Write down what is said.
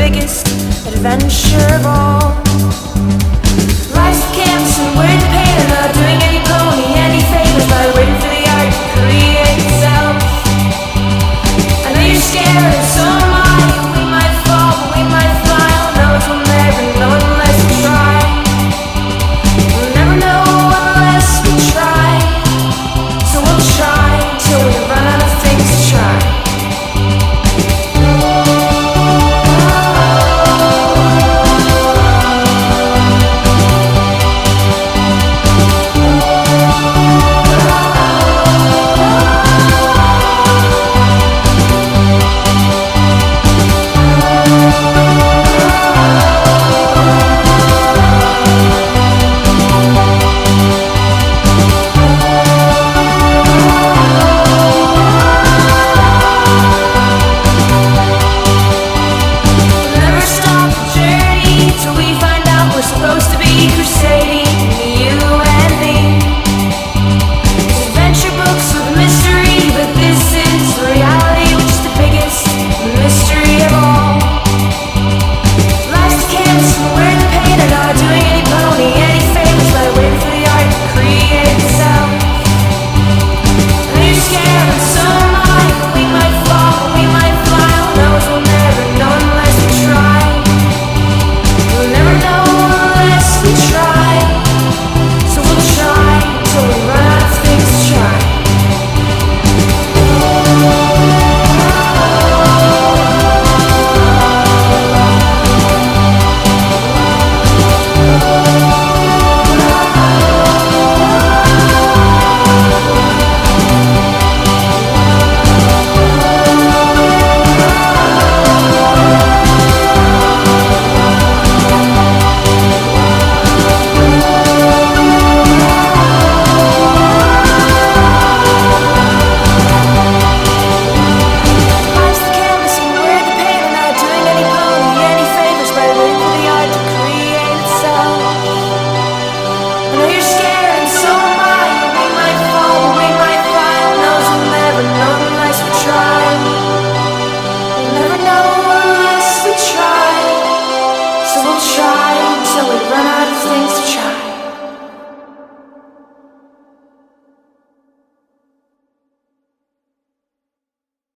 biggest adventure of all. Life's the canvas and we're the paint, and not doing any pony any favors by waiting for the art to create itself. I know you're scared, and so am I. We might fall, but we might fly. All knows we'll never know unless we try. We'll never know unless we try. So we'll try till we run out of things to try. You're